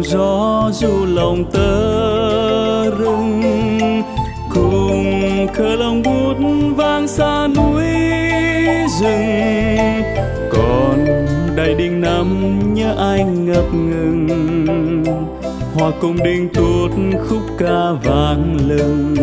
cùng gió du lòng tơ rừng, cùng khờ lòng bút vang xa núi rừng. Còn đại đình năm nhớ anh ngập ngừng, hòa cùng đình tuốt khúc ca vang lừng.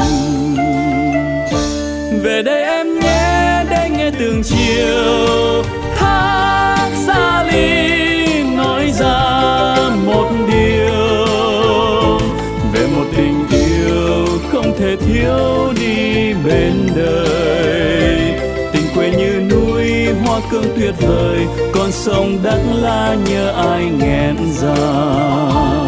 Về đây em nhé, để nghe từng chiều thác xa ly nói ra một điều, về một tình yêu không thể thiếu đi bên đời. Tình quê như núi hoa cương tuyệt vời, con sông Đắk La nhớ ai nghẹn dài.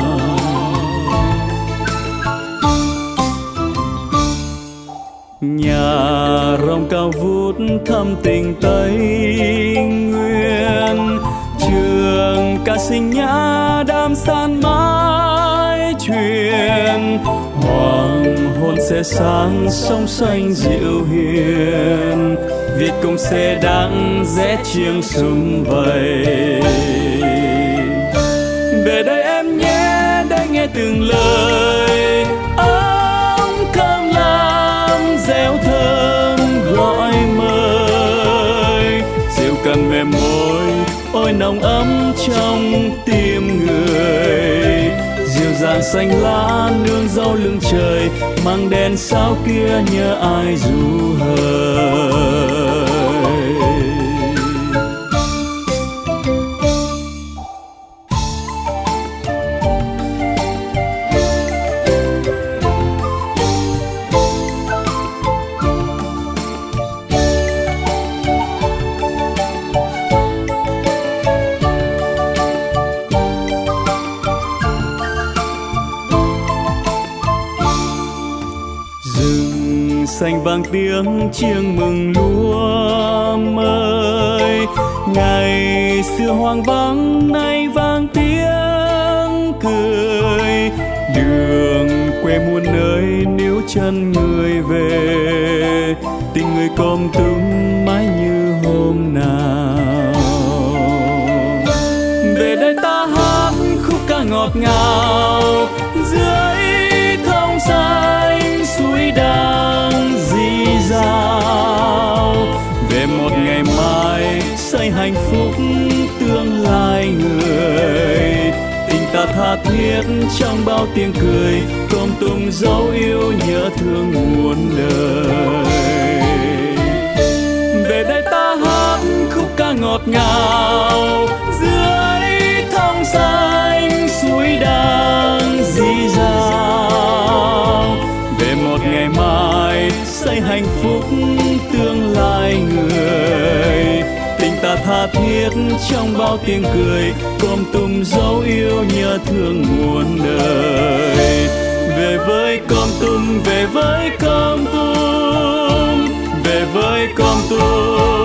Nhà rồng cao vút thâm tình Tây Nguyên, trường ca sinh nhã đam san mãi truyền. Hoàng hôn sẽ sáng sông xanh dịu hiền, Việt cùng xe đắng rẽ chiêng sum vầy. Về đây em nhé, để nghe từng lời ấm cơm lam réo thơm gọi mời. Rượu cần mềm môi ôi nồng ấm trong tim người, dịu dàng xanh lá nương dâu lưng trời, mang đèn sao kia nhớ ai du hời. Xanh vang tiếng chiêng mừng lúa mới, ngày xưa hoang vắng nay vang tiếng cười. Đường quê muôn nơi níu chân người về, tình người com túm mãi như hôm nào. Về đây ta hát khúc ca ngọt ngào, dưới thông xanh suối đang rì rào. Về một ngày mai xây hạnh phúc tương lai người, tình ta tha thiết trong bao tiếng cười, com tum dấu yêu nhớ thương muôn đời. Về đây ta hát khúc ca ngọt ngào, dưới thông xanh suối đang rì rào. Về một ngày mai xây hạnh phúc tương lai người, tình ta tha thiết trong bao tiếng cười, com tum dấu yêu nhớ thương muôn đời. Về với com tum, về với com tum, về với com tum.